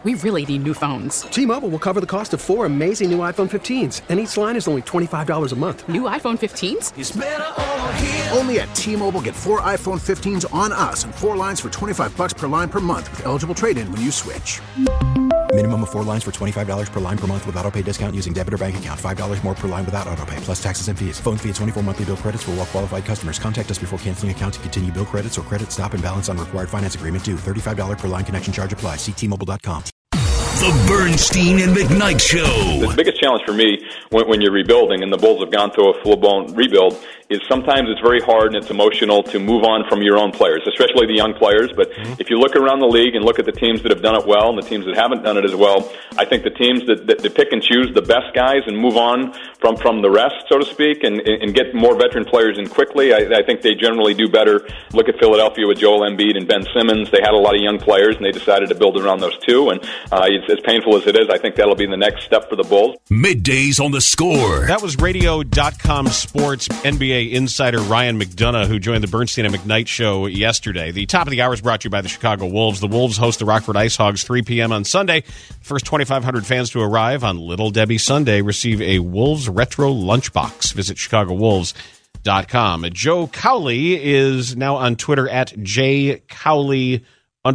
We really need new phones. T-Mobile will cover the cost of 4 amazing new iPhone 15s, and each line is only $25 a month. New iPhone 15s? It's better over here. Only at T-Mobile, get 4 iPhone 15s on us and 4 lines for $25 per line per month with eligible trade-in when you switch. Minimum of 4 lines for $25 per line per month with autopay discount using debit or bank account. $5 more per line without autopay, plus taxes and fees. Phone fee at 24 monthly bill credits for well-qualified customers. Contact us before canceling account to continue bill credits or credit stop and balance on required finance agreement due. $35 per line connection charge applies. See T-Mobile.com. The Bernstein and McKnight Show. The biggest challenge for me when you're rebuilding, and the Bulls have gone through a full-blown rebuild, is sometimes it's very hard and it's emotional to move on from your own players, especially the young players. But if you look around the league and look at the teams that have done it well and the teams that haven't done it as well, I think the teams that pick and choose the best guys and move on from the rest, so to speak, and get more veteran players in quickly, I think they generally do better. Look at Philadelphia with Joel Embiid and Ben Simmons. They had a lot of young players, and they decided to build around those two. And as painful as it is, I think that'll be the next step for the Bulls. Middays on the Score. That was Radio.com Sports NBA insider Ryan McDonough, who joined the Bernstein and McKnight Show yesterday. The top of the hour is brought to you by the Chicago Wolves. The Wolves host the Rockford Ice Hogs 3 p.m. on Sunday. First 2,500 fans to arrive on Little Debbie Sunday receive a Wolves Retro Lunchbox. Visit ChicagoWolves.com. Joe Cowley is now on Twitter at JCowley_hoops.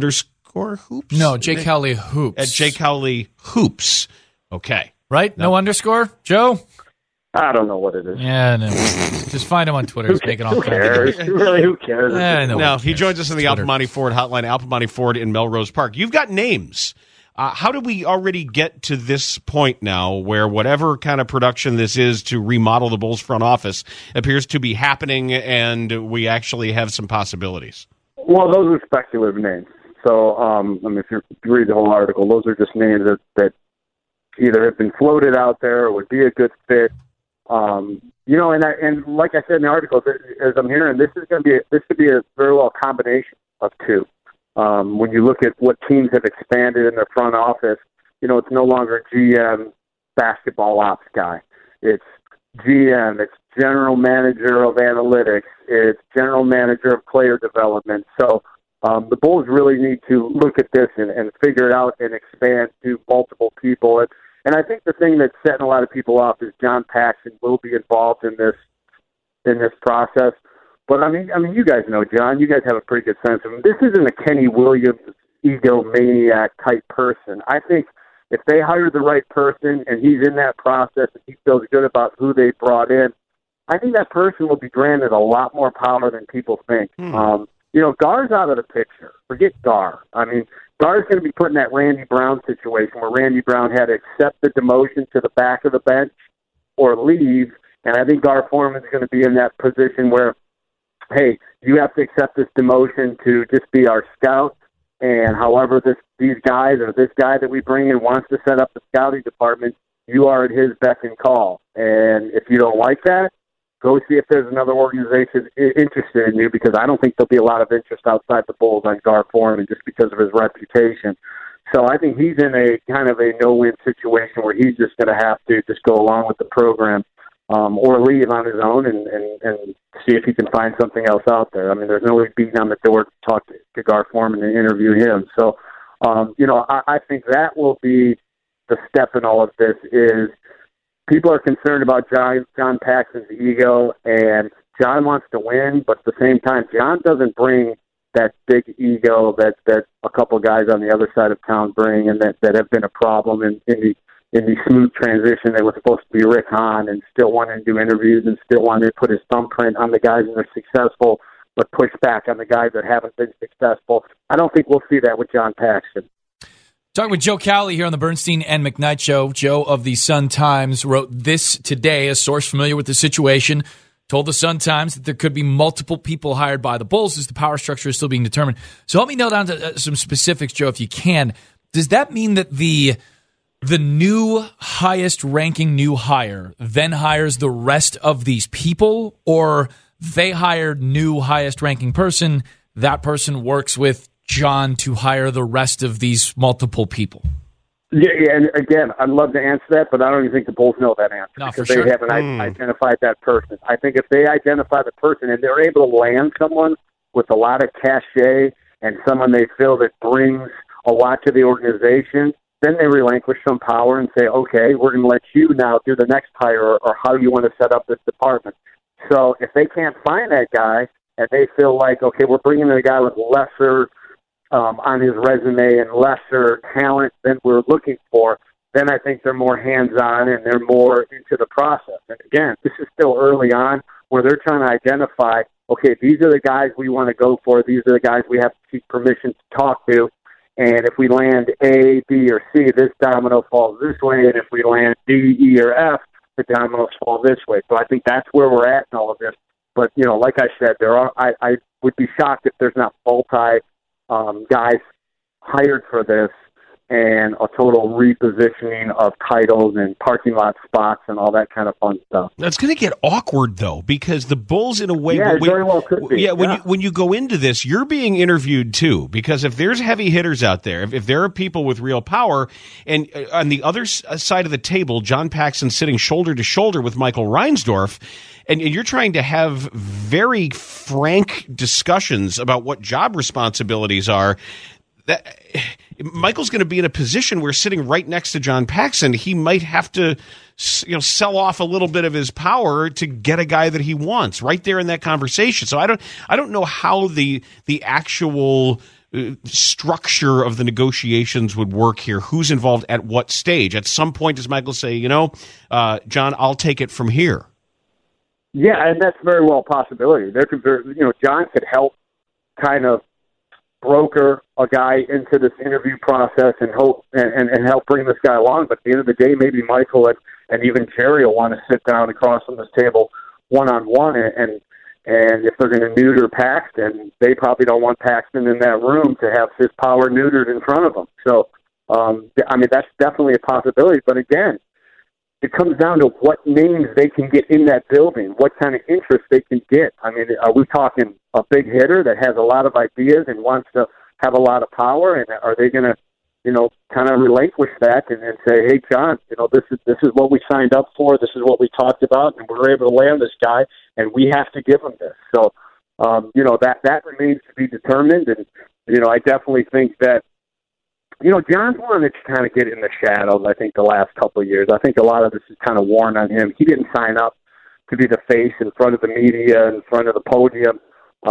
No, Jay Cowley Hoops. At Jay Cowley Hoops. Okay. Right? No underscore? Joe? I don't know what it is. Yeah, no. Just find him on Twitter. He's making all Who cares? Really, who cares? Now, he joins us in the Alpamani Ford hotline, Alpamani Ford in Melrose Park. You've got names. How did we already get to this point now where whatever kind of production this is to remodel the Bulls front office appears to be happening and we actually have some possibilities? Well, those are speculative names. So, if you read the whole article, those are just names that either have been floated out there or would be a good fit. And like I said in the article, as I'm hearing, this could be a very well combination of two. When you look at what teams have expanded in their front office, it's no longer GM basketball ops guy. It's GM, it's general manager of analytics, it's general manager of player development. So the Bulls really need to look at this and figure it out and expand to multiple people. And I think the thing that's setting a lot of people off is John Paxson will be involved in this process. But I mean, you guys know John. You guys have a pretty good sense of him. This isn't a Kenny Williams egomaniac type person. I think if they hire the right person and he's in that process and he feels good about who they brought in, I think that person will be granted a lot more power than people think. Gar's out of the picture. Forget Gar. I mean, Gar's going to be put in that Randy Brown situation where Randy Brown had to accept the demotion to the back of the bench or leave. And I think Gar Foreman's going to be in that position where, hey, you have to accept this demotion to just be our scout. And however these guys or this guy that we bring in wants to set up the scouting department, you are at his beck and call. And if you don't like that, go see if there's another organization interested in you, because I don't think there'll be a lot of interest outside the Bulls on Gar Foreman just because of his reputation. So I think he's in a kind of a no-win situation where he's just going to have to just go along with the program or leave on his own and see if he can find something else out there. I mean, there's no way beating on the door to talk to Gar Foreman and interview him. So, I think that will be the step in all of this is people are concerned about John Paxson's ego, and John wants to win, but at the same time, John doesn't bring that big ego that a couple guys on the other side of town bring, and that have been a problem in the smooth transition. They were supposed to be Rick Hahn and still wanted to do interviews and still wanted to put his thumbprint on the guys that are successful, but push back on the guys that haven't been successful. I don't think we'll see that with John Paxson. Talking with Joe Cowley here on the Bernstein and McKnight Show. Joe of the Sun-Times wrote this today. A source familiar with the situation told the Sun-Times that there could be multiple people hired by the Bulls as the power structure is still being determined. So help me nail down to some specifics, Joe, if you can. Does that mean that the new highest-ranking new hire then hires the rest of these people, or they hired new highest-ranking person, that person works with John to hire the rest of these multiple people? Yeah, and again, I'd love to answer that, but I don't even think the Bulls know that answer because sure. They haven't identified that person. I think if they identify the person and they're able to land someone with a lot of cachet and someone they feel that brings a lot to the organization, then they relinquish some power and say, okay, we're going to let you now do the next hire or how you want to set up this department. So if they can't find that guy and they feel like, okay, we're bringing in a guy with lesser on his resume and lesser talent than we're looking for, then I think they're more hands-on and they're more into the process. And again, this is still early on where they're trying to identify, okay, these are the guys we want to go for. These are the guys we have to seek permission to talk to. And if we land A, B, or C, this domino falls this way. And if we land D, E, or F, the dominoes fall this way. So I think that's where we're at in all of this. But, like I said, I would be shocked if there's not guys hired for this and a total repositioning of titles and parking lot spots and all that kind of fun stuff. That's going to get awkward, though, because the Bulls, in a way... Yeah, it very well could be. Yeah, when you go into this, you're being interviewed, too, because if there's heavy hitters out there, if there are people with real power, and on the other side of the table, John Paxson sitting shoulder to shoulder with Michael Reinsdorf, and you're trying to have very frank discussions about what job responsibilities are, that Michael's going to be in a position where, sitting right next to John Paxson, he might have to sell off a little bit of his power to get a guy that he wants right there in that conversation. So I don't know how the actual structure of the negotiations would work here. Who's involved at what stage? At some point, does Michael say, John, I'll take it from here? Yeah, and that's very well a possibility. There could be, John could help kind of broker a guy into this interview process and hope and help bring this guy along. But at the end of the day, maybe Michael and even Jerry will want to sit down across from this table one-on-one. And if they're going to neuter Paxton, they probably don't want Paxton in that room to have his power neutered in front of them. So, that's definitely a possibility. But again, it comes down to what names they can get in that building, what kind of interest they can get. I mean, are we talking a big hitter that has a lot of ideas and wants to have a lot of power? And are they going to, kind of relinquish that and say, hey, John, this is what we signed up for. This is what we talked about, and we were able to land this guy, and we have to give him this. So, that remains to be determined. And, I definitely think that, John's wanted to kind of get in the shadows, I think, the last couple of years. I think a lot of this is kind of worn on him. He didn't sign up to be the face in front of the media, in front of the podium.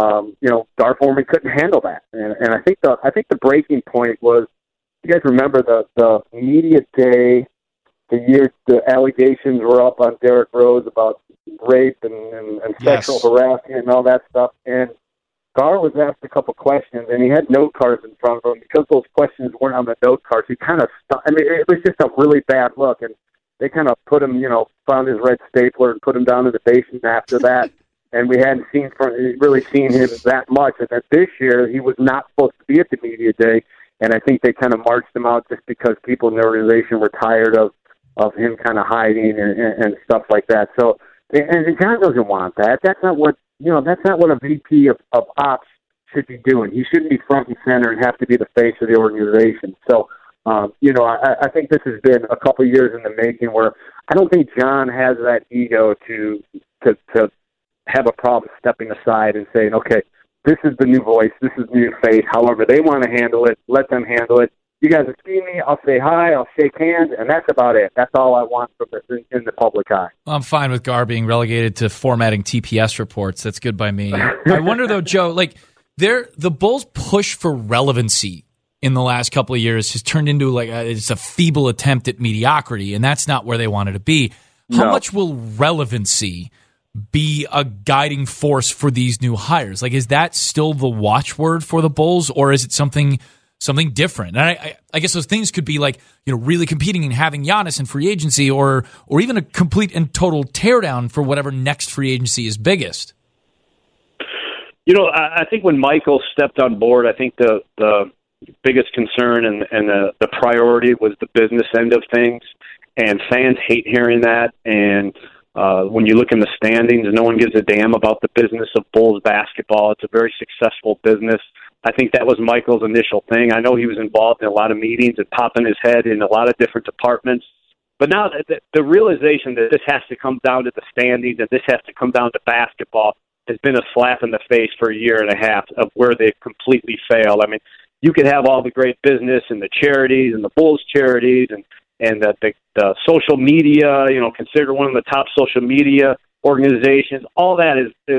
Dar Foreman couldn't handle that. And I think the breaking point was, you guys remember the media day, the year the allegations were up on Derrick Rose about rape and sexual harassment and all that stuff. And Gar was asked a couple questions, and he had note cards in front of him. Because those questions weren't on the note cards, he kind of stopped. I mean, it was just a really bad look, and they kind of put him, found his red stapler and put him down in the basement after that. And we hadn't really seen him that much. And that this year, he was not supposed to be at the media day, and I think they kind of marched him out just because people in the organization were tired of him kind of hiding and stuff like that. So, and John doesn't want that. That's not what a VP of ops should be doing. He shouldn't be front and center and have to be the face of the organization. So, I think this has been a couple of years in the making where I don't think John has that ego to have a problem stepping aside and saying, okay, this is the new voice, this is the new face. However they want to handle it, let them handle it. You guys will see me, I'll say hi, I'll shake hands, and that's about it. That's all I want from this in the public eye. Well, I'm fine with Gar being relegated to formatting TPS reports. That's good by me. I wonder, though, Joe, the Bulls' push for relevancy in the last couple of years has turned into it's a feeble attempt at mediocrity, and that's not where they wanted to be. How much will relevancy be a guiding force for these new hires? Is that still the watchword for the Bulls, or is it something different? And I guess those things could be really competing and having Giannis in free agency, or even a complete and total teardown for whatever next free agency is biggest. I think when Michael stepped on board, I think the biggest concern and the priority was the business end of things, and fans hate hearing that. And when you look in the standings, no one gives a damn about the business of Bulls basketball. It's a very successful business. I think that was Michael's initial thing. I know he was involved in a lot of meetings and popping his head in a lot of different departments. But now the realization that this has to come down to the standings and this has to come down to basketball has been a slap in the face for a year and a half of where they've completely failed. I mean, you could have all the great business and the charities and the Bulls charities and the social media, considered one of the top social media organizations. All that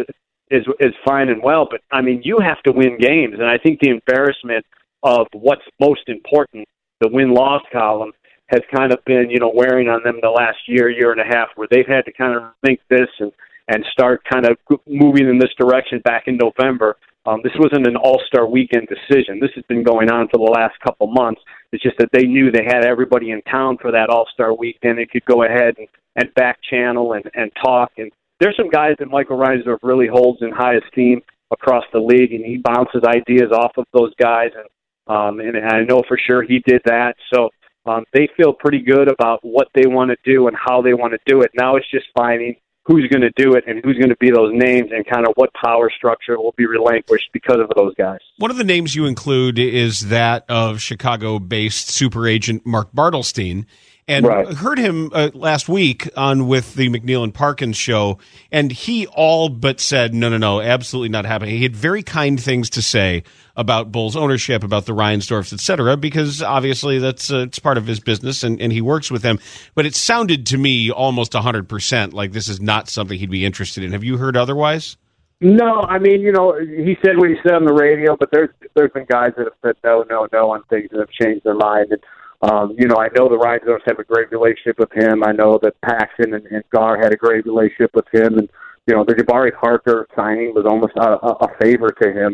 is fine and well, but I mean, you have to win games, and I think the embarrassment of what's most important, the win-loss column, has kind of been, wearing on them the last year and a half, where they've had to kind of think this and start kind of moving in this direction back in November. This wasn't an all-star weekend decision. This has been going on for the last couple months. It's just that they knew they had everybody in town for that all-star weekend. They could go ahead and back channel and talk. And there's some guys that Michael Reinsdorf really holds in high esteem across the league, and he bounces ideas off of those guys. And I know for sure he did that. So they feel pretty good about what they want to do and how they want to do it. Now it's just finding who's going to do it and who's going to be those names and kind of what power structure will be relinquished because of those guys. One of the names you include is that of Chicago-based super agent Mark Bartelstein. And I heard him last week on with the McNeil and Parkins show, and he all but said, no, absolutely not happening. He had very kind things to say about Bulls ownership, about the Reinsdorfs, et cetera, because obviously that's it's part of his business, and he works with them. But it sounded to me almost 100% like this is not something he'd be interested in. Have you heard otherwise? No, I mean, he said what he said on the radio, but there's been guys that have said no on things that have changed their mind. And, I know the Reinsdorfs have a great relationship with him. I know that Paxson and Gar had a great relationship with him. And, the Jabari Parker signing was almost a favor to him.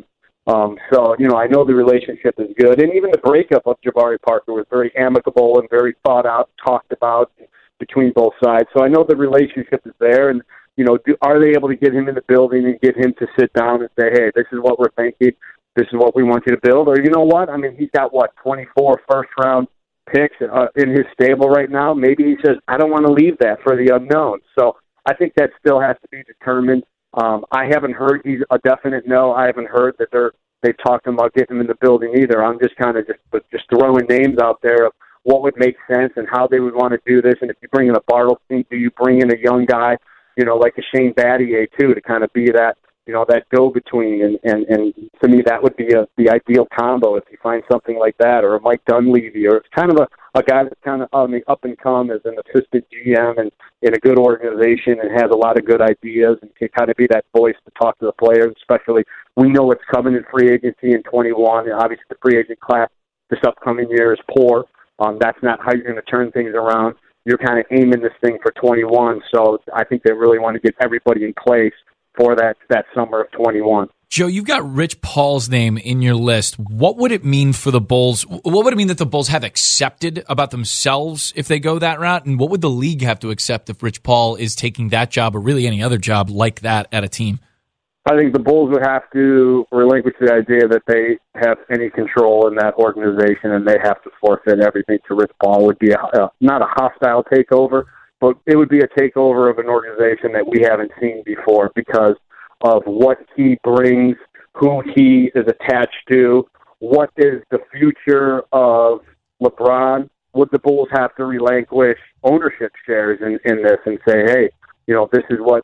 So, I know the relationship is good. And even the breakup of Jabari Parker was very amicable and very thought out, talked about between both sides. So I know the relationship is there. And, are they able to get him in the building and get him to sit down and say, hey, this is what we're thinking. This is what we want you to build. Or, you know what? I mean, he's got, 24 first-round picks in his stable right now. Maybe he says, I don't want to leave that for the unknown. So I think that still has to be determined. I haven't heard he's a definite no. I haven't heard that they've talked about getting him in the building either. I'm just kind of just throwing names out there of what would make sense and how they would want to do this. And if you bring in a Bartelstein, do you bring in a young guy, like a Shane Battier too, to kind of be that, that go-between, and to me that would be the ideal combo if you find something like that, or a Mike Dunleavy, or it's kind of a guy that's kind of on the up and come as an assistant GM and in a good organization and has a lot of good ideas and can kind of be that voice to talk to the players. Especially, we know what's coming in free agency in 21, and obviously the free agent class this upcoming year is poor. That's not how you're going to turn things around. You're kind of aiming this thing for 21, so I think they really want to get everybody in place for that summer of 21. Joe, you've got Rich Paul's name in your list. What would it mean for the Bulls? What would it mean that the Bulls have accepted about themselves if they go that route? And what would the league have to accept if Rich Paul is taking that job or really any other job like that at a team? I think the Bulls would have to relinquish the idea that they have any control in that organization, and they have to forfeit everything to Rich Paul. Would be not a hostile takeover, but it would be a takeover of an organization that we haven't seen before because of what he brings, who he is attached to, what is the future of LeBron. Would the Bulls have to relinquish ownership shares in this and say, hey, this is what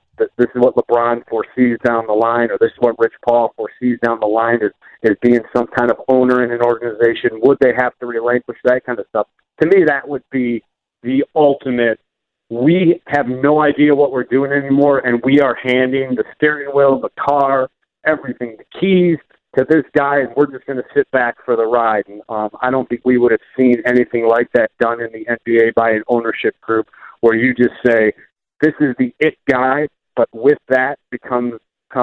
LeBron foresees down the line, or this is what Rich Paul foresees down the line is being some kind of owner in an organization? Would they have to relinquish that kind of stuff? To me, that would be the ultimate. We have no idea what we're doing anymore, and we are handing the steering wheel, the car, everything, the keys to this guy, and we're just going to sit back for the ride. And I don't think we would have seen anything like that done in the NBA by an ownership group where you just say, this is the it guy, but with that comes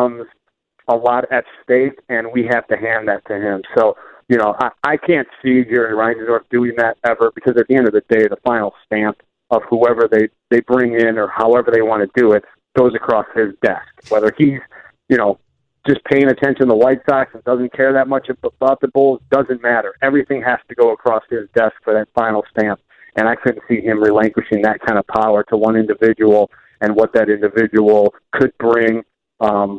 a lot at stake, and we have to hand that to him. So, I can't see Jerry Reinsdorf doing that ever, because at the end of the day, the final stamp of whoever they bring in or however they want to do it goes across his desk. Whether he's, just paying attention to the White Sox and doesn't care that much about the Bulls, doesn't matter. Everything has to go across his desk for that final stamp. And I couldn't see him relinquishing that kind of power to one individual and what that individual could bring,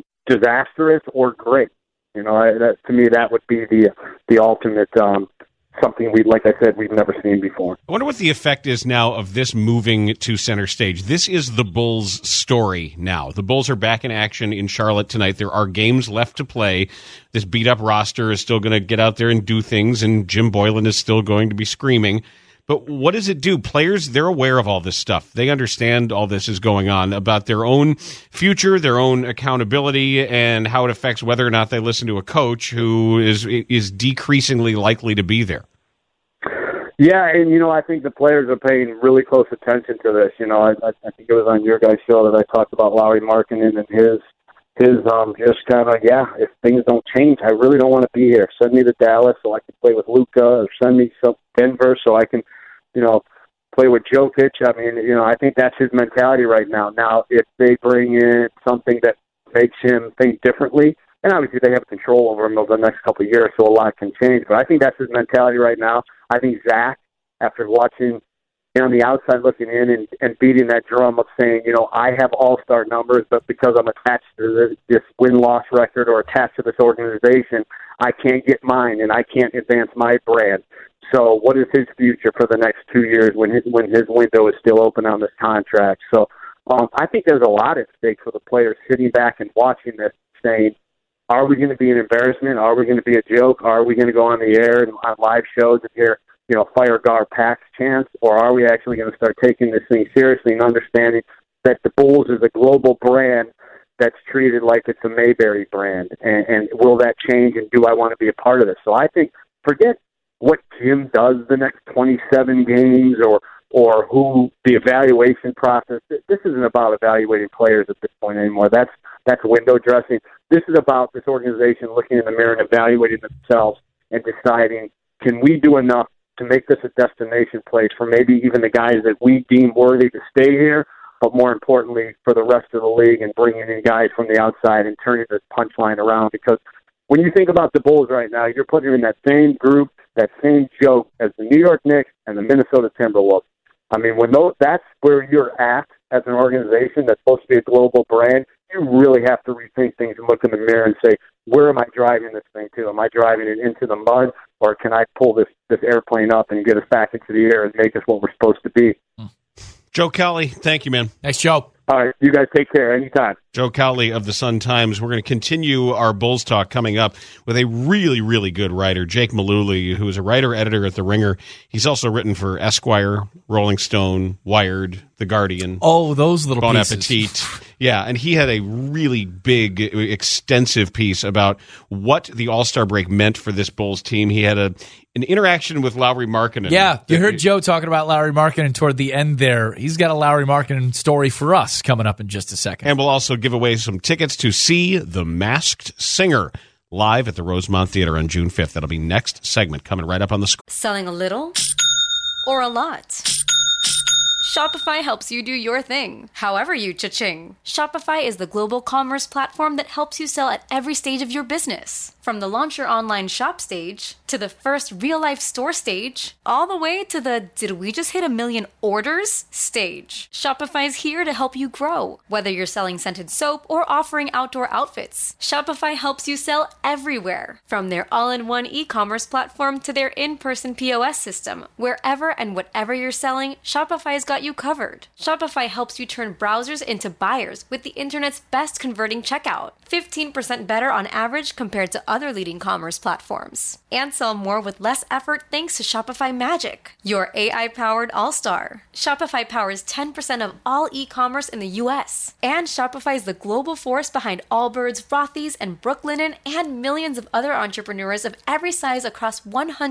disastrous or great. To me, that would be the ultimate something like I said, we've never seen before. I wonder what the effect is now of this moving to center stage. This is the Bulls' story now. The Bulls are back in action in Charlotte tonight. There are games left to play. This beat-up roster is still going to get out there and do things, and Jim Boylan is still going to be screaming. But what does it do? Players, they're aware of all this stuff. They understand all this is going on about their own future, their own accountability, and how it affects whether or not they listen to a coach who is decreasingly likely to be there. Yeah, and, I think the players are paying really close attention to this. I think it was on your guys' show that I talked about Lauri Markkanen and his just kind of, if things don't change, I really don't want to be here. Send me to Dallas so I can play with Luka, or send me to Denver so I can, play with Jokic. I mean, I think that's his mentality right now. Now, if they bring in something that makes him think differently, and obviously they have control over him over the next couple of years, so a lot can change. But I think that's his mentality right now. I think Zach, after watching on the outside looking in and beating that drum of saying, I have all-star numbers, but because I'm attached to this win-loss record or attached to this organization, I can't get mine and I can't advance my brand. So what is his future for the next 2 years when his window is still open on this contract? So I think there's a lot at stake for the players sitting back and watching this, saying, are we going to be an embarrassment? Are we going to be a joke? Are we going to go on the air and on live shows and hear, fire Gar Pax chants? Or are we actually going to start taking this thing seriously and understanding that the Bulls is a global brand that's treated like it's a Mayberry brand? And will that change, and do I want to be a part of this? So I think, forget what Jim does the next 27 games or who the evaluation process. This isn't about evaluating players at this point anymore. That's window dressing. This is about this organization looking in the mirror and evaluating themselves and deciding, can we do enough to make this a destination place for maybe even the guys that we deem worthy to stay here, but more importantly for the rest of the league, and bringing in guys from the outside and turning this punchline around. Because when you think about the Bulls right now, you're putting them in that same group, that same joke as the New York Knicks and the Minnesota Timberwolves. I mean, that's where you're at as an organization that's supposed to be a global brand, you really have to rethink things and look in the mirror and say, where am I driving this thing to? Am I driving it into the mud, or can I pull this airplane up and get us back into the air and make us what we're supposed to be? Joe Cowley, thank you, man. Nice job. All right, you guys take care anytime. Joe Cowley of the Sun-Times. We're going to continue our Bulls talk coming up with a really, really good writer, Jake Mullooly, who is a writer-editor at The Ringer. He's also written for Esquire, Rolling Stone, Wired, The Guardian. Oh, those little Bon pieces. Appetit. Yeah, and he had a really big, extensive piece about what the All-Star break meant for this Bulls team. He had an interaction with Lauri Markkanen. Yeah, you heard Joe talking about Lauri Markkanen toward the end there. He's got a Lauri Markkanen story for us coming up in just a second. And we'll also give away some tickets to see The Masked Singer live at the Rosemont Theater on June 5th. That'll be next segment coming right up on the screen. Selling a little or a lot? Shopify helps you do your thing, however you cha-ching. Shopify is the global commerce platform that helps you sell at every stage of your business. From the launch your online shop stage, to the first real-life store stage, all the way to the did we just hit 1 million orders stage. Shopify's here to help you grow. Whether you're selling scented soap or offering outdoor outfits, Shopify helps you sell everywhere. From their all-in-one e-commerce platform to their in-person POS system, wherever and whatever you're selling, Shopify's got you covered. Shopify helps you turn browsers into buyers with the internet's best converting checkout. 15% better on average compared to other leading commerce platforms. And sell more with less effort thanks to Shopify Magic, your AI-powered all-star. Shopify powers 10% of all e-commerce in the U.S. And Shopify is the global force behind Allbirds, Rothy's, and Brooklinen, and millions of other entrepreneurs of every size across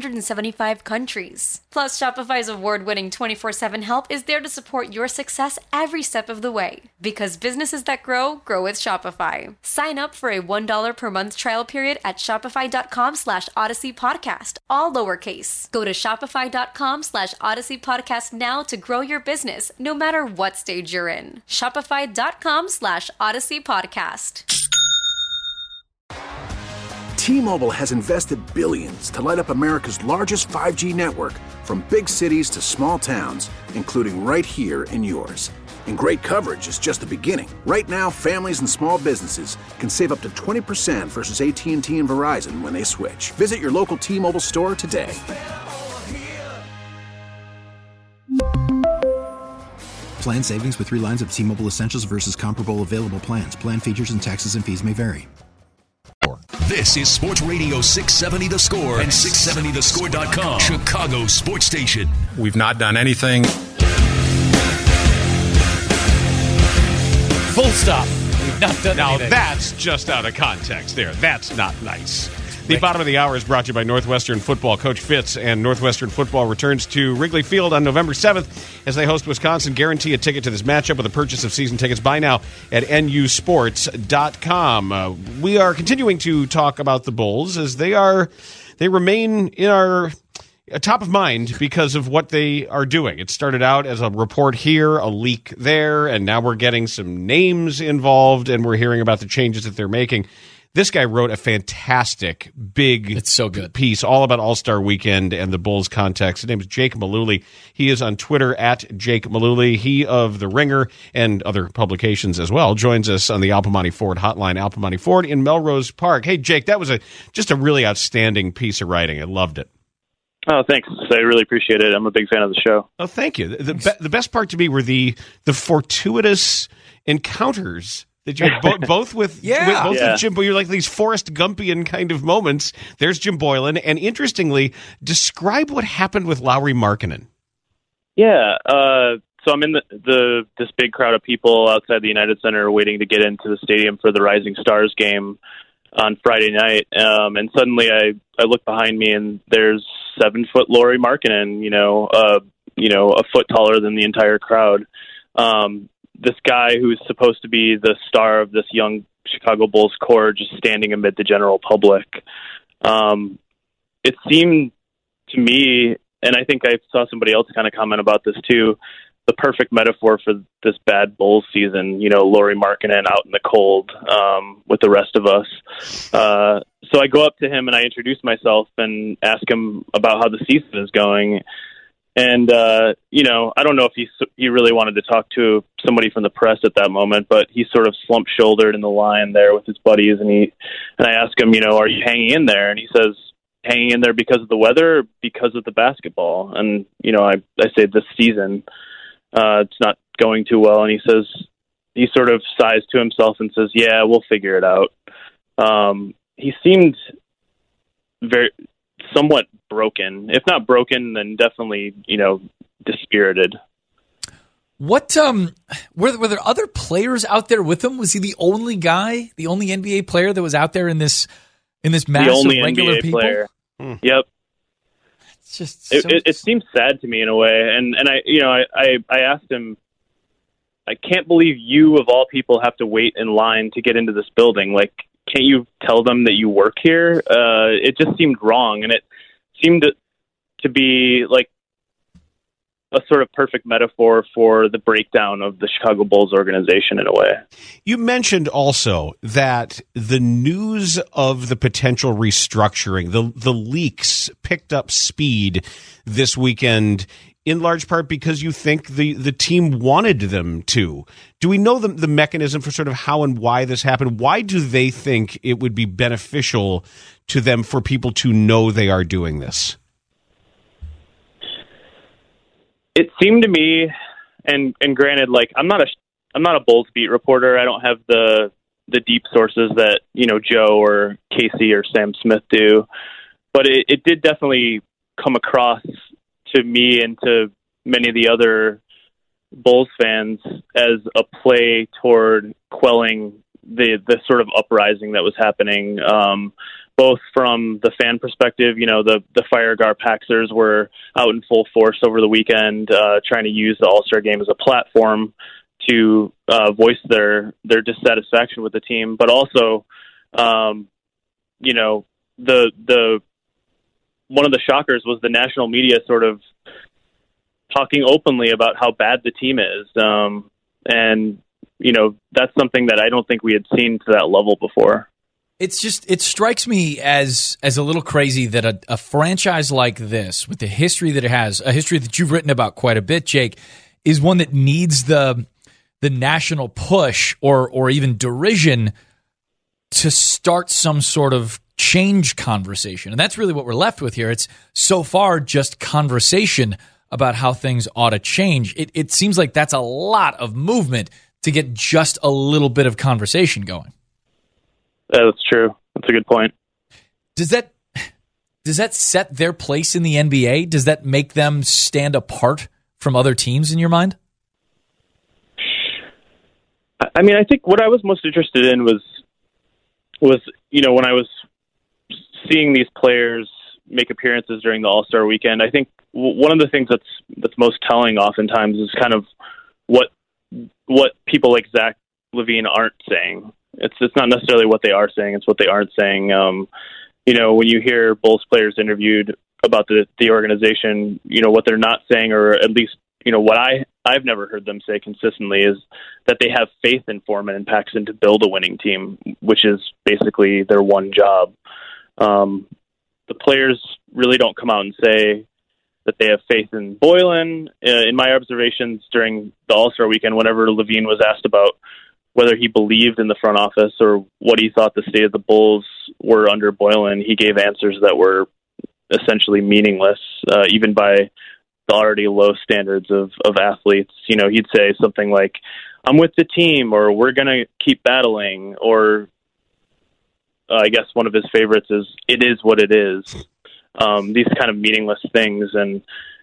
175 countries. Plus, Shopify's award-winning 24/7 help is there to support your success every step of the way. Because businesses that grow, grow with Shopify. Sign up for a $1 per month trial period at shopify.com/Odyssey Podcast, all lowercase. Go to shopify.com/Odyssey Podcast now to grow your business, no matter what stage you're in. Shopify.com/Odyssey Podcast. T-Mobile has invested billions to light up America's largest 5G network, from big cities to small towns, including right here in yours. And great coverage is just the beginning. Right now, families and small businesses can save up to 20% versus AT&T and Verizon when they switch. Visit your local T-Mobile store today. Plan savings with 3 lines of T-Mobile Essentials versus comparable available plans. Plan features and taxes and fees may vary. This is Sports Radio 670 The Score and 670thescore.com, Chicago sports station. We've not done anything. Full stop. We've not done now anything. That's just out of context there. That's not nice. The bottom of the hour is brought to you by Northwestern Football. Coach Fitz and Northwestern Football returns to Wrigley Field on November 7th as they host Wisconsin. Guarantee a ticket to this matchup with a purchase of season tickets. Buy now at nusports.com. We are continuing to talk about the Bulls as they remain in our top of mind because of what they are doing. It started out as a report here, a leak there, and now we're getting some names involved and we're hearing about the changes that they're making. This guy wrote a fantastic, big it's so good. piece all about All-Star Weekend and the Bulls context. His name is Jake Mullooly. He is on Twitter at Jake Mullooly. He of The Ringer and other publications as well joins us on the Al Piemonte Ford hotline, Al Piemonte Ford in Melrose Park. Hey, Jake, that was just a really outstanding piece of writing. I loved it. Oh, thanks. I really appreciate it. I'm a big fan of the show. Oh, thank you. The best part to me were the fortuitous encounters that you had both with with Jim Boylan. You're like these Forrest Gumpian kind of moments. There's Jim Boylan, and interestingly, describe what happened with Lauri Markkanen. Yeah, so I'm in this big crowd of people outside the United Center waiting to get into the stadium for the Rising Stars game on Friday night, and suddenly I look behind me and there's 7-foot Lauri Markkanen, a foot taller than the entire crowd. This guy who's supposed to be the star of this young Chicago Bulls core just standing amid the general public. It seemed to me, and I think I saw somebody else kind of comment about this too, the perfect metaphor for this bad Bulls season, Lauri Markkanen out in the cold with the rest of us. So I go up to him and I introduce myself and ask him about how the season is going. And, I don't know if he really wanted to talk to somebody from the press at that moment, but he sort of slumped shouldered in the line there with his buddies. And I asked him, are you hanging in there? And he says, hanging in there because of the weather or because of the basketball? And, I say this season, it's not going too well. And he sort of sighs to himself and says, yeah, we'll figure it out. He seemed somewhat broken. If not broken, then definitely, dispirited. What were there other players out there with him? Was he the only guy, the only NBA player that was out there in this mass of regular NBA people? Player. Yep. It's just it seems sad to me in a way, and I asked him, I can't believe you of all people have to wait in line to get into this building. Like, can't you tell them that you work here? It just seemed wrong, and it seemed to be like a sort of perfect metaphor for the breakdown of the Chicago Bulls organization in a way. You mentioned also that the news of the potential restructuring, the leaks picked up speed this weekend in large part because you think the team wanted them to. Do we know the mechanism for sort of how and why this happened? Why do they think it would be beneficial to them for people to know they are doing this? It seemed to me, and granted, like I'm not a Bulls beat reporter. I don't have the deep sources that Joe or Casey or Sam Smith do, but it did definitely come across to me and to many of the other Bulls fans as a play toward quelling the sort of uprising that was happening, both from the fan perspective. The Firegar Paxers were out in full force over the weekend, trying to use the All-Star Game as a platform to voice their dissatisfaction with the team, but also, the one of the shockers was the national media sort of talking openly about how bad the team is. And, that's something that I don't think we had seen to that level before. It strikes me as a little crazy that a franchise like this, with the history that it has, a history that you've written about quite a bit, Jake, is one that needs the national push or even derision to start some sort of change conversation. And that's really what we're left with here. It's so far just conversation about how things ought to change. It seems like that's a lot of movement to get just a little bit of conversation going. That's true. That's a good point. Does that set their place in the NBA? Does that make them stand apart from other teams in your mind? I mean, I think what I was most interested in was when I was seeing these players make appearances during the All-Star weekend. I think one of the things that's most telling oftentimes is kind of what people like Zach LaVine aren't saying. It's not necessarily what they are saying; it's what they aren't saying. When you hear Bulls players interviewed about the organization, what they're not saying, or at least what I've never heard them say consistently, is that they have faith in Foreman and Paxson to build a winning team, which is basically their one job. The players really don't come out and say that they have faith in Boylen. In my observations during the All-Star weekend, whenever LaVine was asked about whether he believed in the front office or what he thought the state of the Bulls were under Boylen, he gave answers that were essentially meaningless, even by the already low standards of athletes. He'd say something like, "I'm with the team," or "We're going to keep battling," or I guess one of his favorites is "It is what it is." These kind of meaningless things. And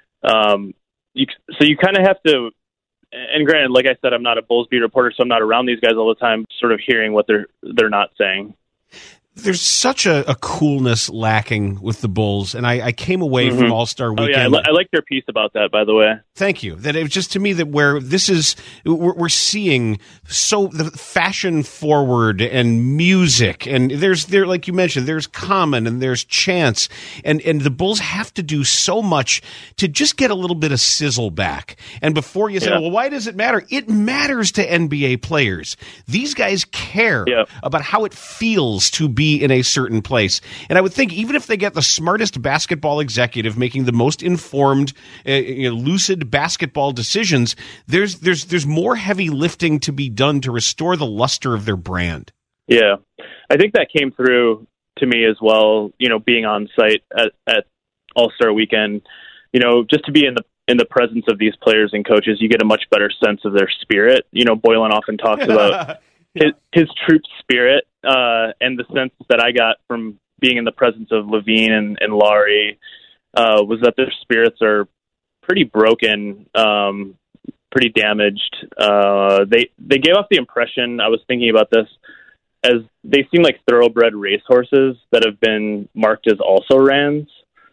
you kind of have to, and granted, like I said, I'm not a Bulls beat reporter, so I'm not around these guys all the time, sort of hearing what they're not saying. There's such a coolness lacking with the Bulls, and I came away from All-Star Weekend. Oh, yeah, I like your piece about that, by the way. Thank you. That it was just to me that where this is, we're seeing the fashion forward and music, and there, like you mentioned, there's Common and there's Chance, and the Bulls have to do so much to just get a little bit of sizzle back. And before you say, well, why does it matter? It matters to NBA players. These guys care about how it feels to be in a certain place. And I would think even if they get the smartest basketball executive making the most informed, lucid basketball decisions, there's more heavy lifting to be done to restore the luster of their brand. Yeah. I think that came through to me as well, being on site at All-Star Weekend, just to be in the presence of these players and coaches, you get a much better sense of their spirit. Boylen often talks about his troop spirit, and the sense that I got from being in the presence of LaVine and Laurie was that their spirits are pretty broken, pretty damaged. They gave off the impression, I was thinking about this, as they seem like thoroughbred racehorses that have been marked as also-rans.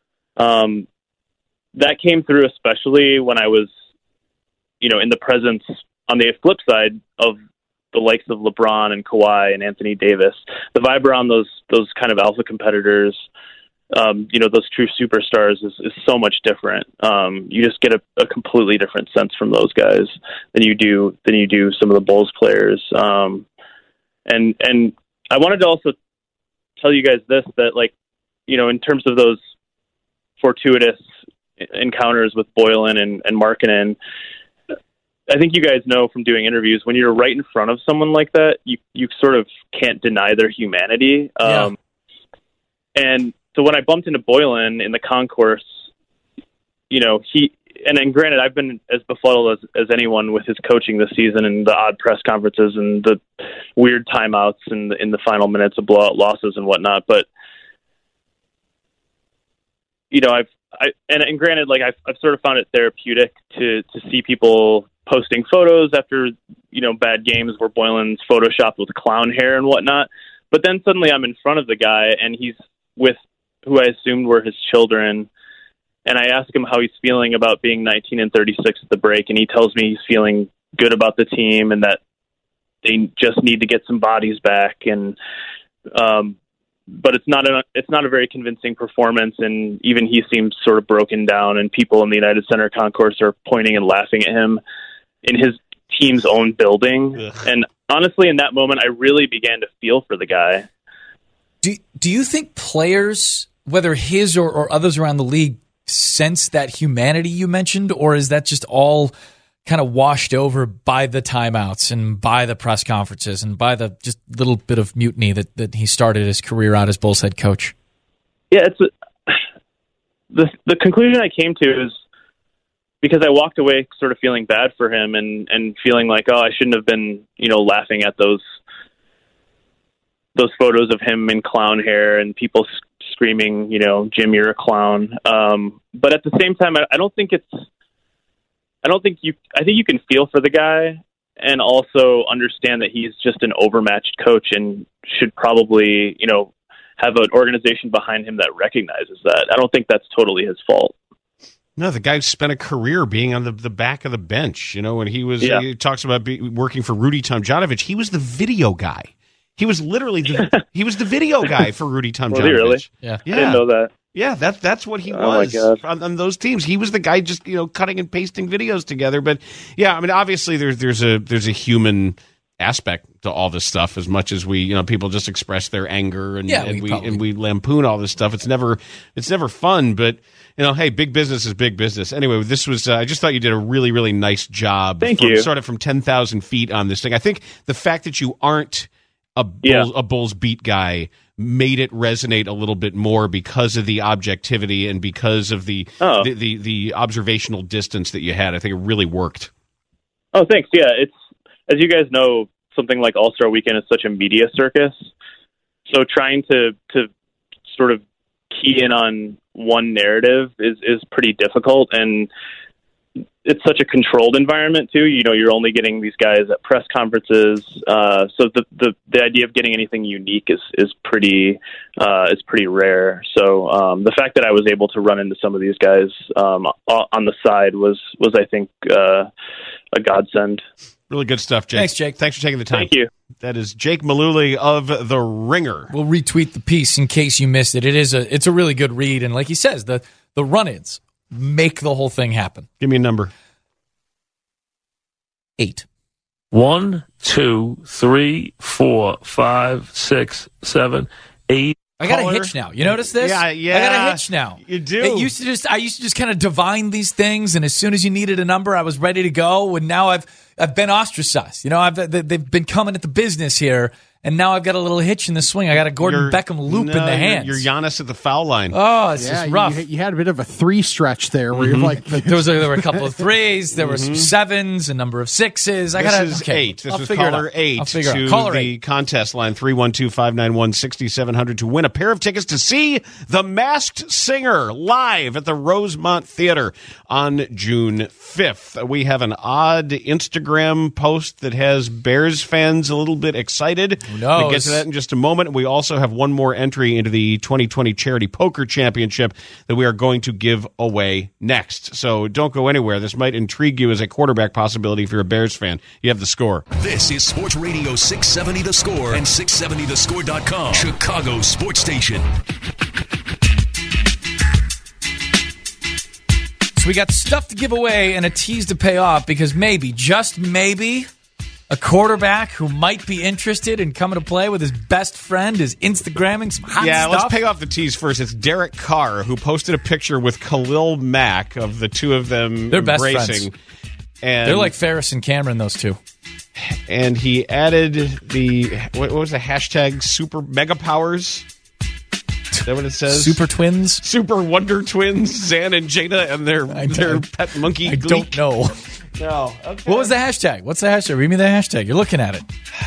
That came through especially when I was, in the presence, on the flip side, of the likes of LeBron and Kawhi and Anthony Davis. The vibe around those kind of alpha competitors, those true superstars is so much different. You just get a completely different sense from those guys than you do some of the Bulls players. And I wanted to also tell you guys this, that in terms of those fortuitous encounters with Boylen and Markkanen, I think you guys know from doing interviews, when you're right in front of someone like that, you sort of can't deny their humanity. And so when I bumped into Boylen in the concourse, and granted, I've been as befuddled as anyone with his coaching this season, and the odd press conferences and the weird timeouts in the final minutes of blowout losses and whatnot. But I've granted, I've sort of found it therapeutic to see people posting photos after, bad games where Boylen's photoshopped with clown hair and whatnot. But then suddenly I'm in front of the guy and he's with who I assumed were his children. And I ask him how he's feeling about being 19-36 at the break. And he tells me he's feeling good about the team and that they just need to get some bodies back. And, but it's not a very convincing performance. And even he seems sort of broken down, and people in the United Center concourse are pointing and laughing at him in his team's own building. Ugh. And honestly, in that moment, I really began to feel for the guy. Do you think players, whether his or others around the league, sense that humanity you mentioned, or is that just all kind of washed over by the timeouts and by the press conferences and by the just little bit of mutiny that he started his career out as Bulls head coach? Yeah, the conclusion I came to is because I walked away sort of feeling bad for him and feeling like, oh, I shouldn't have been, laughing at those photos of him in clown hair and people screaming, Jim, you're a clown. But at the same time, I think you can feel for the guy and also understand that he's just an overmatched coach and should probably, have an organization behind him that recognizes that. I don't think that's totally his fault. No, the guy spent a career being on the back of the bench. When he was, he talks about working for Rudy Tomjanovich. He was the video guy. He was literally he was the video guy for Rudy Tomjanovich. Really? Yeah. I didn't know that. Yeah, that's what he was on those teams. He was the guy just cutting and pasting videos together. But yeah, I mean, obviously there's a human aspect to all this stuff. As much as we people just express their anger and we lampoon all this stuff. It's never fun. But hey, big business is big business. Anyway, this was I just thought you did a really, really nice job. Thank you. Sort of from 10,000 feet on this thing. I think the fact that you aren't a Bulls beat guy made it resonate a little bit more because of the objectivity and because of the observational distance that you had. I think it really worked. Oh, thanks. Yeah, it's, as you guys know, something like All-Star Weekend is such a media circus. So trying to sort of key in on one narrative is pretty difficult, and it's such a controlled environment too. You're only getting these guys at press conferences, so the idea of getting anything unique is pretty rare. So the fact that I was able to run into some of these guys on the side was I think a godsend. Really good stuff, Jake. Thanks, Jake. Thanks for taking the time. Thank you. That is Jake Mullooly of The Ringer. We'll retweet the piece in case you missed it. It's a really good read, and like he says, the run-ins make the whole thing happen. Give me a number. 8. 1, 2, 3, 4, 5, 6, 7, 8. I got a hitch now. You notice this? Yeah. I got a hitch now. You do. I used to just kind of divine these things, and as soon as you needed a number, I was ready to go. And now I've been ostracized. They've been coming at the business here, and now I've got a little hitch in the swing. I got a Gordon Beckham loop in the hands. You're Giannis at the foul line. Oh, it's just rough. You had a bit of a 3 stretch there where you're like... there were a couple of 3s. There were some 7s, a number of 6s. This is 8. This was caller 8 to the contest line, 312-591-6700 to win a pair of tickets to see The Masked Singer live at the Rosemont Theater on June 5th. We have an odd Instagram post that has Bears fans a little bit excited. Who knows? We'll get to that in just a moment. We also have one more entry into the 2020 Charity Poker Championship that we are going to give away next. So don't go anywhere. This might intrigue you as a quarterback possibility if you're a Bears fan. You have the score. This is Sports Radio 670 The Score and 670thescore.com. Chicago Sports Station. So we got stuff to give away and a tease to pay off because maybe, just maybe, a quarterback who might be interested in coming to play with his best friend is Instagramming some hot stuff. Yeah, let's pay off the tease first. It's Derek Carr who posted a picture with Khalil Mack of the two of them They're best embracing. Friends. And they're like Ferris and Cameron, those two. And he added what was the hashtag Super Mega Powers? Is that what it says? Super Twins? Super Wonder Twins, Zan and Jada and their pet monkey I Gleek. don't know. No. Okay. What was the hashtag? What's the hashtag? Read me the hashtag. You're looking at it.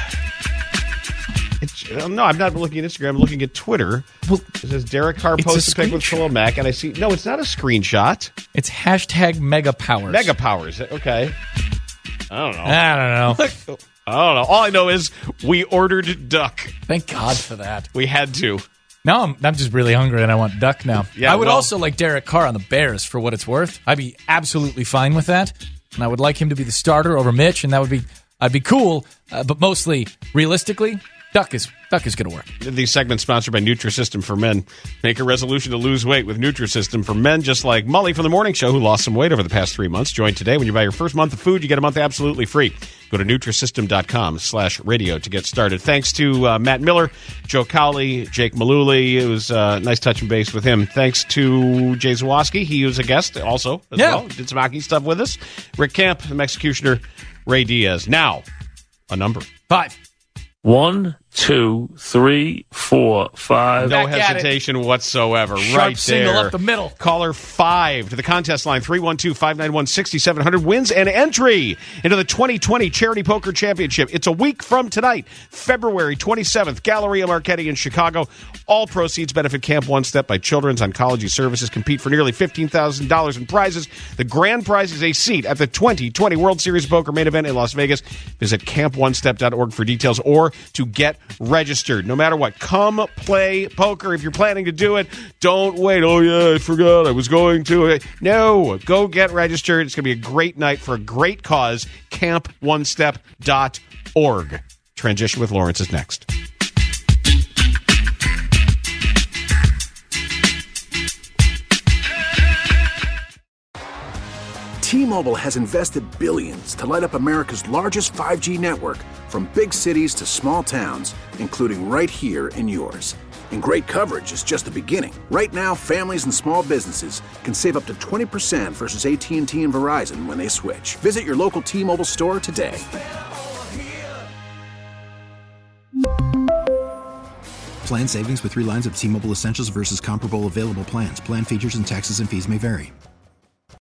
No, I'm not looking at Instagram. I'm looking at Twitter. Well, it says Derek Carr posted a pic with Khalil Mack, and I see... No, it's not a screenshot. It's hashtag Mega Powers. Mega Powers. Okay. I don't know. I don't know. All I know is we ordered duck. Thank God for that. We had to. No, I'm just really hungry and I want duck now. Yeah, I would also like Derek Carr on the Bears for what it's worth. I'd be absolutely fine with that. And I would like him to be the starter over Mitch, and I'd be cool. But mostly, realistically, Duck is going to work. These segments sponsored by Nutrisystem for Men. Make a resolution to lose weight with Nutrisystem for Men, just like Mully from The Morning Show, who lost some weight over the past 3 months. Join today. When you buy your first month of food, you get a month absolutely free. Go to Nutrisystem.com/radio to get started. Thanks to Matt Miller, Joe Cowley, Jake Mullooly. It was nice touching base with him. Thanks to Jay Zawoski. He was a guest also as well. Did some hockey stuff with us. Rick Camp, the Executioner, Ray Diaz. Now, a number. 5. 1, 2, 3, 4, 5. No hesitation whatsoever. Sharp right single there. up the middle. Caller 5 to the contest line, 312-591-6700, wins an entry into the 2020 Charity Poker Championship. It's a week from tonight, February 27th, Galleria Marchetti in Chicago. All proceeds benefit Camp One Step by Children's Oncology Services. Compete for nearly $15,000 in prizes. The grand prize is a seat at the 2020 World Series Poker main event in Las Vegas. Visit camponestep.org for details or to get registered. No matter what, come play poker. If you're planning to do it, don't wait. Oh, yeah, I forgot I was going to. No, go get registered. It's going to be a great night for a great cause. camponestep.org. Transition with Lawrence is next. T-Mobile has invested billions to light up America's largest 5G network, from big cities to small towns, including right here in yours. And great coverage is just the beginning. Right now, families and small businesses can save up to 20% versus AT&T and Verizon when they switch. Visit your local T-Mobile store today. Plan savings with 3 lines of T-Mobile Essentials versus comparable available plans. Plan features and taxes and fees may vary.